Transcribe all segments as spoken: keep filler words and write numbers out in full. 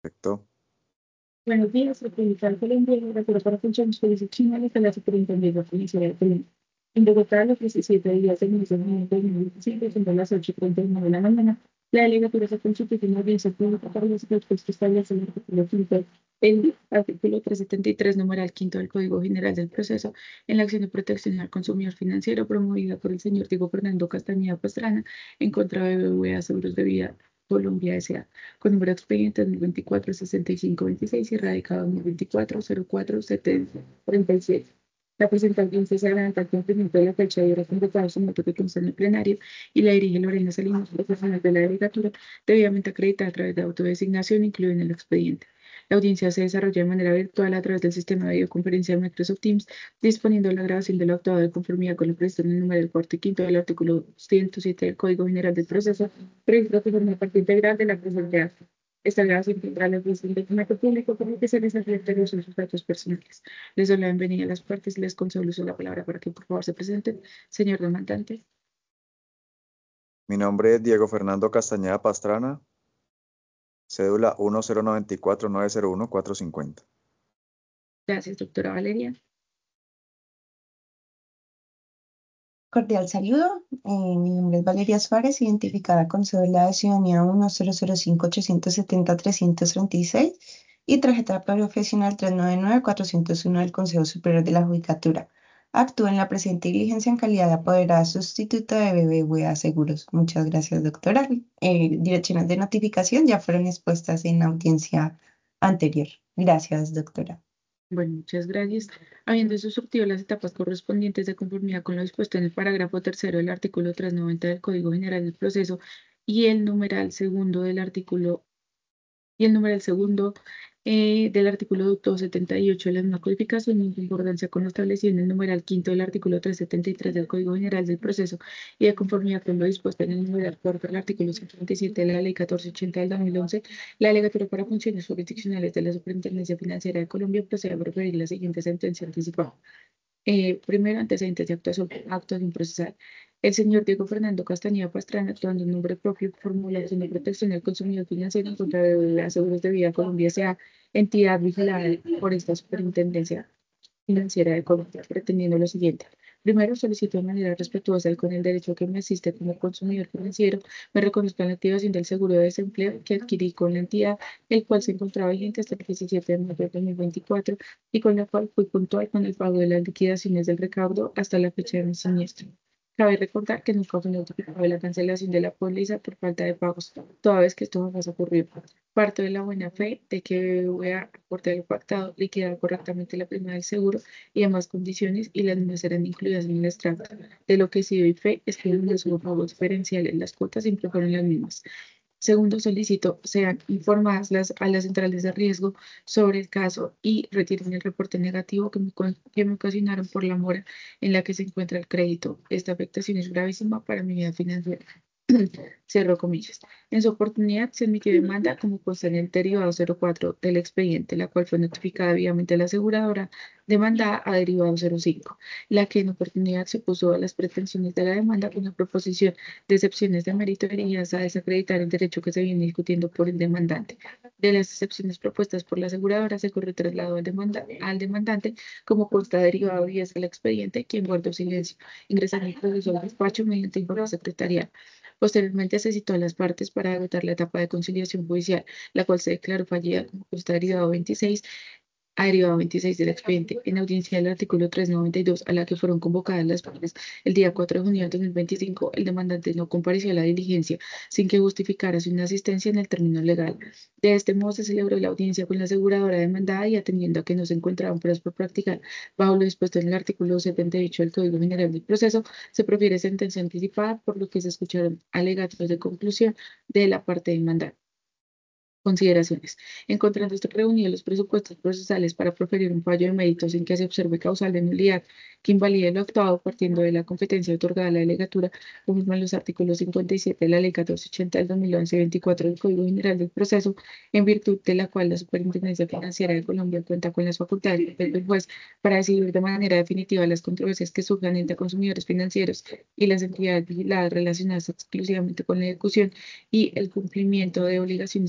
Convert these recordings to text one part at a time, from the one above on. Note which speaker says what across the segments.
Speaker 1: Perfecto.
Speaker 2: Buenos días, República de Colombia, Laboratorio para Funciones Jurisdiccionales de la Superintendencia Financiera de Colombia. En Bogotá, los diecisiete días del mes de noviembre de dos mil veinticinco, siendo las ocho y treinta y nueve de la mañana, la delegatura se constituye en audiencia pública para los efectos que establece el artículo quinto, el artículo trescientos setenta y tres, numeral quinto del Código General del Proceso, en la acción de protección al consumidor financiero promovida por el señor Diego Fernando Castañeda Pastrana en contra de B B V A Seguros de Vida Colombia S A con número de expediente dos mil veinticuatro sesenta y cinco veintiséis y radicado dos mil veinticuatro cero cuatro setenta treinta y siete. La presente audiencia se adelanta al cumplimiento de la fecha de hora convocada su moto que consta en el plenario y la dirige Lorena Salinas, profesional de la delegatura, debidamente acreditada a través de autodesignación incluida en el expediente. La audiencia se desarrolla de manera virtual a través del sistema de videoconferencia de Microsoft Teams, disponiendo la grabación del actuado de conformidad con lo previsto en el número del cuarto y quinto del artículo ciento siete del Código General del Proceso, previsto que forma parte integral de la presente acta. Esta grabación tendrá la función de documento público por lo que se les advierte el uso de sus datos personales. Les doy la bienvenida a las partes y les concedo el uso de la palabra para que por favor se presenten. Señor demandante.
Speaker 1: Mi nombre es Diego Fernando Castañeda Pastrana, cédula uno cero nueve cuatro nueve cero uno cuatro cinco cero.
Speaker 2: Gracias, doctora Valeria.
Speaker 3: Cordial saludo. Eh, mi nombre es Valeria Suárez, identificada con cédula de ciudadanía uno cero cero cinco ocho siete cero tres tres seis y tarjeta profesional tres nueve nueve cuatro cero uno del Consejo Superior de la Judicatura. Actúo en la presente diligencia en calidad de apoderada sustituta de B B V A Seguros. Muchas gracias, doctora. Eh, direcciones de notificación ya fueron expuestas en la audiencia anterior. Gracias, doctora.
Speaker 2: Bueno, muchas gracias. Habiendo surtido las etapas correspondientes de conformidad con lo dispuesto en el parágrafo tercero del artículo trescientos noventa del Código General del Proceso y el numeral segundo del artículo y el numeral segundo eh, del artículo doscientos setenta y ocho de la misma codificación en concordancia con lo establecido en el numeral quinto del artículo trescientos setenta y tres del Código General del Proceso y de conformidad con lo dispuesto en el numeral cuarto del artículo ciento treinta y siete de la Ley catorce ochenta del dos mil once, la Delegatura para Funciones Jurisdiccionales de la Superintendencia Financiera de Colombia procede a proferir la siguiente sentencia anticipada. Eh, primero, antecedentes de actuación, actuación procesal. El señor Diego Fernando Castañeda Pastrana, actuando en nombre propio, formula acción de protección al consumidor financiero en contra de las Seguros de Vida Colombia, sea entidad vigilada por esta superintendencia financiera de Colombia, pretendiendo lo siguiente. Primero, solicito de manera respetuosa y con el derecho que me asiste como consumidor financiero, me reconozca la activación del seguro de desempleo que adquirí con la entidad, el cual se encontraba vigente hasta el diecisiete de mayo de dos mil veinticuatro y con la cual fui puntual con el pago de las liquidaciones del recaudo hasta la fecha de mi siniestro. Cabe recordar que nunca fue notificado de la cancelación de la póliza por falta de pagos, toda vez que esto jamás ocurrió. Parto de la buena fe de que voy a aportar el pactado, liquidar correctamente la prima del seguro y demás condiciones y las mismas serán incluidas en el extracto. De lo que sí doy fe es que los pagos diferenciales, las cuotas siempre fueron las mismas. Segundo, solicito sean informadas las, a las centrales de riesgo sobre el caso y retiren el reporte negativo que me, que me ocasionaron por la mora en la que se encuentra el crédito. Esta afectación es gravísima para mi vida financiera. Cierro comillas. En su oportunidad se admitió demanda como consta en el derivado cero cuatro del expediente, la cual fue notificada debidamente a la aseguradora demandada a derivado cero cinco, la que en oportunidad se opuso a las pretensiones de la demanda con la proposición de excepciones de mérito dirigidas a desacreditar el derecho que se viene discutiendo por el demandante. De las excepciones propuestas por la aseguradora se corrió traslado al, demanda, al demandante como consta derivado diez del expediente, quien guardó silencio, ingresando el proceso al despacho mediante informe secretarial. Posteriormente se citó a las partes para agotar la etapa de conciliación judicial, la cual se declaró fallida como consta derivado veintiséis a derivado veintiséis del expediente en audiencia del artículo trescientos noventa y dos a la que fueron convocadas las partes el día cuatro de junio de dos mil veinticinco, el demandante no compareció a la diligencia sin que justificara su inasistencia en el término legal. De este modo se celebró la audiencia con la aseguradora demandada y atendiendo a que no se encontraban pruebas por practicar bajo lo dispuesto en el artículo setenta y ocho del Código General del Proceso, se profiere sentencia anticipada por lo que se escucharon alegatos de conclusión de la parte demandada. Consideraciones. Encontrando este reunido los presupuestos procesales para proferir un fallo de mérito sin que se observe causal de nulidad que invalide lo actuado partiendo de la competencia otorgada a la delegatura, como en los artículos cincuenta y siete de la Ley catorce ochenta del dos mil once y veinticuatro del Código General del Proceso, en virtud de la cual la Superintendencia Financiera de Colombia cuenta con las facultades del juez para decidir de manera definitiva las controversias que surjan entre consumidores financieros y las entidades vigiladas relacionadas exclusivamente con la ejecución y el cumplimiento de obligaciones contractuales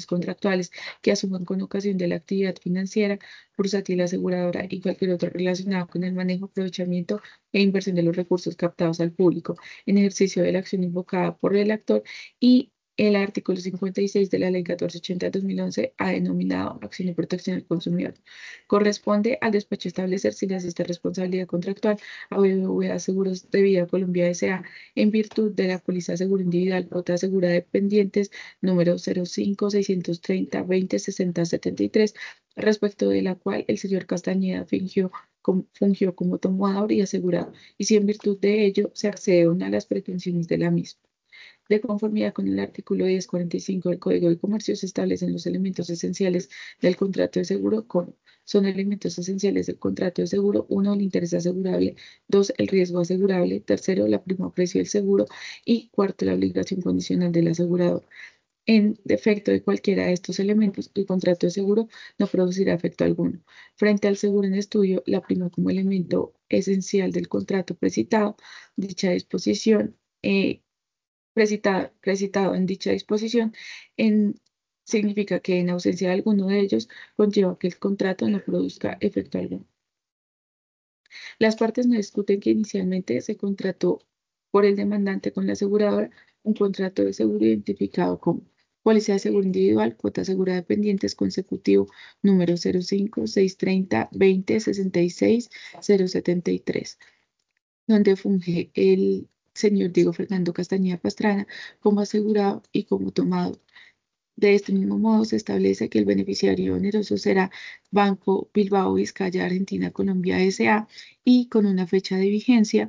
Speaker 2: contractuales que asuman con ocasión de la actividad financiera, bursátil, aseguradora y cualquier otro relacionado con el manejo, aprovechamiento e inversión de los recursos captados al público en ejercicio de la acción invocada por el actor, y el artículo cincuenta y seis de la Ley catorce ochenta de dos mil once ha denominado acción de protección al consumidor. Corresponde al despacho establecer si le asiste responsabilidad contractual a B B V A Seguros de Vida Colombia S A en virtud de la póliza seguro individual cuota segura de pendientes número cero cinco seiscientos treinta veinte sesenta setenta y tres, respecto de la cual el señor Castañeda fingió como- fungió como tomador y asegurado, y si en virtud de ello se accede a una de las pretensiones de la misma. De conformidad con el artículo diez cuarenta y cinco del Código de Comercio, se establecen los elementos esenciales del contrato de seguro como son elementos esenciales del contrato de seguro: uno, el interés asegurable; dos, el riesgo asegurable; tercero, la prima o precio del seguro; y cuarto, la obligación condicional del asegurador. En defecto de cualquiera de estos elementos, el contrato de seguro no producirá efecto alguno. Frente al seguro en estudio, la prima como elemento esencial del contrato precitado, dicha disposición, eh, precitado, precitado en dicha disposición, en, significa que en ausencia de alguno de ellos, conlleva que el contrato no produzca efecto alguno. Las partes no discuten que inicialmente se contrató por el demandante con la aseguradora un contrato de seguro identificado como póliza de seguro individual, cuota segura de pendientes consecutivo número cero cinco seiscientos treinta veinte sesenta y seis cero setenta y tres, donde funge el señor Diego Fernando Castañeda Pastrana como asegurado y como tomado. De este mismo modo, se establece que el beneficiario oneroso será Banco Bilbao Vizcaya Argentina Colombia S A, y con una fecha de vigencia,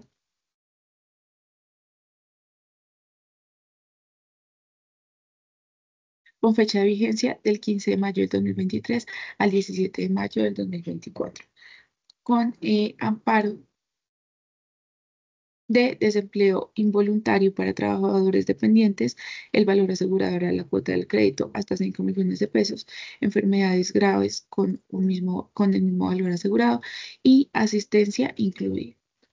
Speaker 2: con fecha de vigencia del quince de mayo del dos mil veintitrés al diecisiete de mayo del dos mil veinticuatro, con eh, amparo de desempleo involuntario para trabajadores dependientes, el valor asegurado a la cuota del crédito hasta cinco millones de pesos, enfermedades graves con, un mismo, con el mismo valor asegurado y asistencia incluida.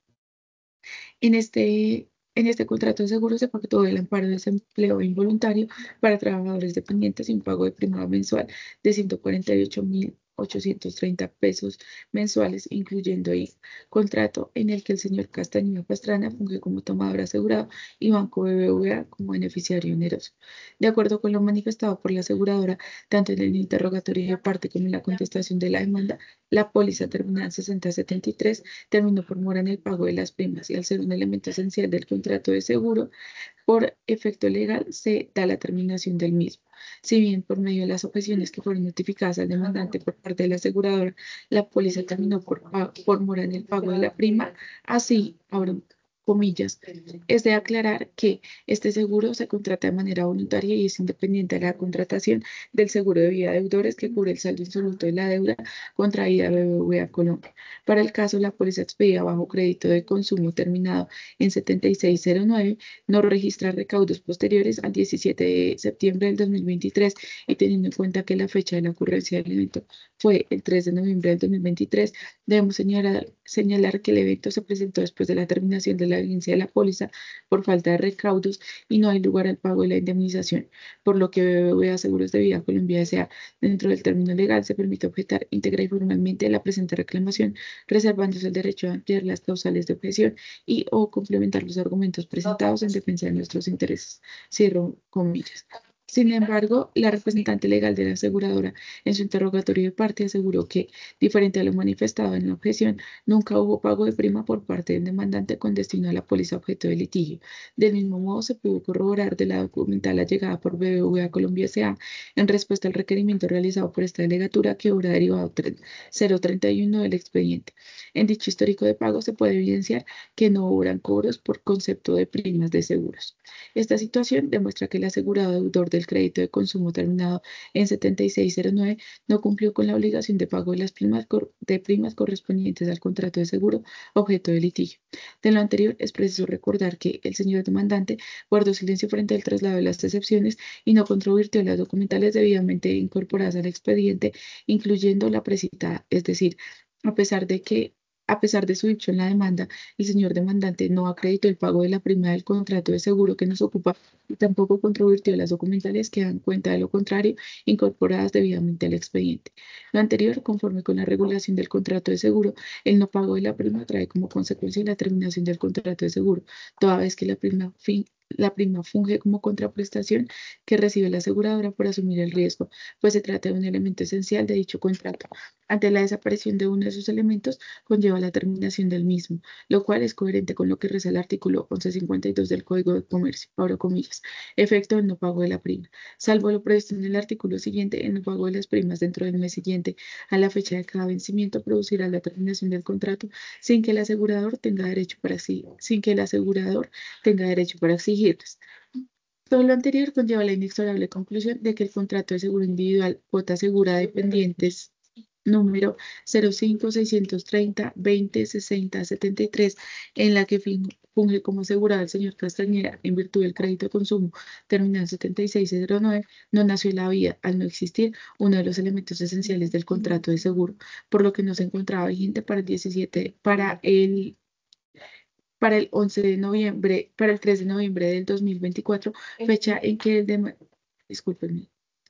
Speaker 2: En este, en este contrato de seguro se pactó el amparo de desempleo involuntario para trabajadores dependientes y un pago de prima mensual de ciento cuarenta y ocho mil ochocientos treinta pesos mensuales, incluyendo I V A. Contrato en el que el señor Castañeda Pastrana funge como tomador asegurado y Banco B B V A como beneficiario oneroso. De acuerdo con lo manifestado por la aseguradora, tanto en el interrogatorio de parte como en la contestación de la demanda, la póliza terminada en sesenta setenta y tres terminó por mora en el pago de las primas, y al ser un elemento esencial del contrato de seguro, por efecto legal se da la terminación del mismo. Si bien por medio de las objeciones que fueron notificadas al demandante por parte de la aseguradora, la póliza terminó por, por mora en el pago de la prima, así, abro comillas, es de aclarar que este seguro se contrata de manera voluntaria y es independiente de la contratación del seguro de vida de deudores, que cubre el saldo insoluto de la deuda contraída a B B V A Colombia. Para el caso, la póliza expedida bajo crédito de consumo terminado en setenta y seis cero nueve no registra recaudos posteriores al diecisiete de septiembre del dos mil veintitrés, y teniendo en cuenta que la fecha de la ocurrencia del evento fue el tres de noviembre del dos mil veintitrés, debemos señalar, señalar que el evento se presentó después de la terminación de la vigencia de la póliza por falta de recaudos y no hay lugar al pago de la indemnización, por lo que B B V A Seguros de Vida Colombia S A, dentro del término legal, se permite objetar íntegra y formalmente la presente reclamación, reservándose el derecho a ampliar las causales de objeción y o complementar los argumentos presentados en defensa de nuestros intereses. Cierro comillas. Sin embargo, la representante legal de la aseguradora en su interrogatorio de parte aseguró que, diferente a lo manifestado en la objeción, nunca hubo pago de prima por parte del demandante con destino a la póliza objeto de litigio. Del mismo modo, se pudo corroborar de la documental allegada por B B V A Colombia S A en respuesta al requerimiento realizado por esta delegatura, que obra derivado cero treinta y uno del expediente. En dicho histórico de pago se puede evidenciar que no obran cobros por concepto de primas de seguros. Esta situación demuestra que el asegurado deudor del crédito de consumo terminado en setenta y seis cero nueve no cumplió con la obligación de pago de las primas, de primas correspondientes al contrato de seguro objeto de litigio. De lo anterior, es preciso recordar que el señor demandante guardó silencio frente al traslado de las excepciones y no controvirtió las documentales debidamente incorporadas al expediente, incluyendo la precitada, es decir, a pesar de que A pesar de su dicho en la demanda, el señor demandante no acreditó el pago de la prima del contrato de seguro que nos ocupa y tampoco controvirtió las documentales que dan cuenta de lo contrario, incorporadas debidamente al expediente. Lo anterior, conforme con la regulación del contrato de seguro, el no pago de la prima trae como consecuencia la terminación del contrato de seguro, toda vez que la prima fin la prima funge como contraprestación que recibe la aseguradora por asumir el riesgo, pues se trata de un elemento esencial de dicho contrato. Ante la desaparición de uno de sus elementos, conlleva la terminación del mismo, lo cual es coherente con lo que reza el artículo once cincuenta y dos del Código de Comercio, abro comillas, efecto del no pago de la prima. Salvo lo previsto en el artículo siguiente, el no pago de las primas dentro del mes siguiente a la fecha de cada vencimiento producirá la terminación del contrato sin que el asegurador tenga derecho para sí, sin que el asegurador tenga derecho para exigirlas. Todo lo anterior conlleva la inexorable conclusión de que el contrato de seguro individual, cuota segura dependientes número cero cinco seiscientos treinta veinte sesenta setenta y tres, en la que funge como asegurado el señor Castañeda en virtud del crédito de consumo terminal setenta y seis cero nueve, no nació en la vida al no existir uno de los elementos esenciales del contrato de seguro, por lo que no se encontraba vigente para el diecisiete, para el para el once de noviembre, para el tres de noviembre del dos mil veinticuatro, fecha en que el de, discúlpenme,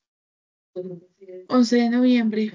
Speaker 2: once de noviembre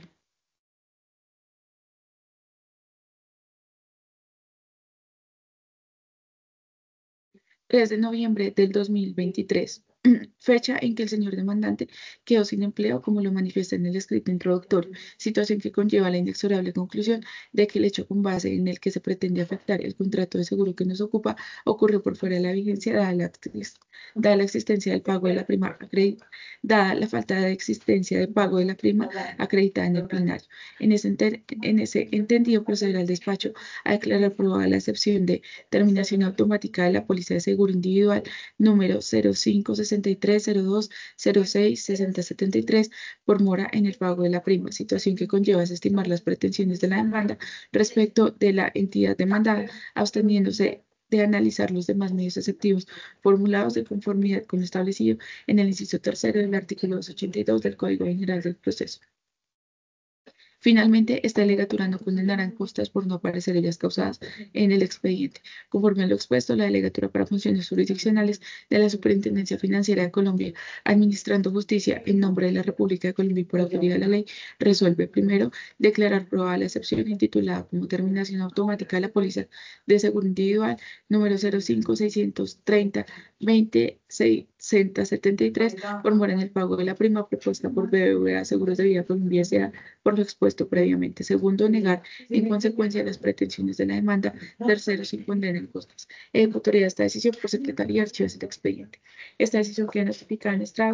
Speaker 2: tres de noviembre del dos mil veintitrés, fecha en que el señor demandante quedó sin empleo, como lo manifiesta en el escrito introductorio, situación que conlleva la inexorable conclusión de que el hecho con base en el que se pretende afectar el contrato de seguro que nos ocupa ocurrió por fuera de la vigencia, dada la, dada la existencia del pago de la prima acreditada, dada la falta de existencia de pago de la prima acreditada en el plenario. En ese, en ese entendido, procederá al despacho a declarar aprobada la excepción de terminación automática de la póliza de seguro individual número cero cinco sesenta y tres cero dos cero seis sesenta setenta y tres por mora en el pago de la prima, situación que conlleva desestimar las pretensiones de la demanda respecto de la entidad demandada, absteniéndose de analizar los demás medios exceptivos formulados de conformidad con lo establecido en el inciso tercero del artículo doscientos ochenta y dos del Código General del Proceso. Finalmente, esta delegatura no condenará en costas por no aparecer ellas causadas en el expediente. Conforme a lo expuesto, la delegatura para funciones jurisdiccionales de la Superintendencia Financiera de Colombia, administrando justicia en nombre de la República de Colombia y por autoridad de la ley, resuelve primero declarar probada la excepción intitulada como terminación automática de la póliza de seguro individual número cero cinco seiscientos treinta veinte sesenta setenta y tres por mora en el pago de la prima propuesta por B B V A Seguros de Vida Colombia S A por lo expuesto previamente. Segundo, negar en consecuencia las pretensiones de la demanda. Tercero, sin poner en costas. Ejecutoría esta decisión por secretaría y archivos del expediente. Esta decisión queda notificada en estrado